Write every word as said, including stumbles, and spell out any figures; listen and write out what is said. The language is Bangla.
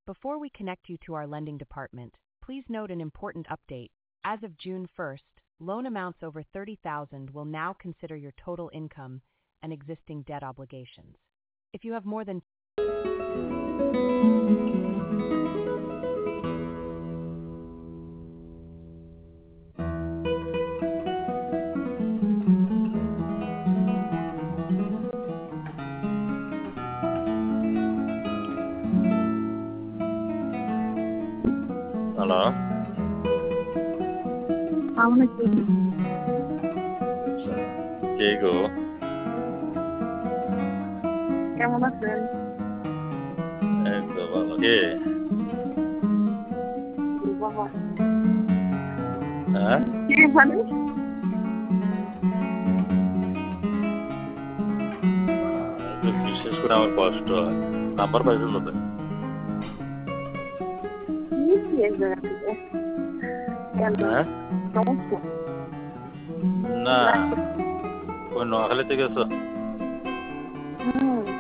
Before we connect you to our lending department, please note an important update. As of June first, loan amounts over thirty thousand will now consider your total income and existing debt obligations. If you have more than hello, আমাকে কে গো? কেমন আছেন? এই তো ভালো। কে? বাবা হ্যাঁ? কে মানে? একটু বিশেষ করে আমার কষ্ট হয়। নাম্বার পাইছিল তো? নিয়েছি এক জায়গা থেকে। কেন? হ্যাঁ? সমস্যা? না, ওই নোয়াখালীতে গেছো? হুম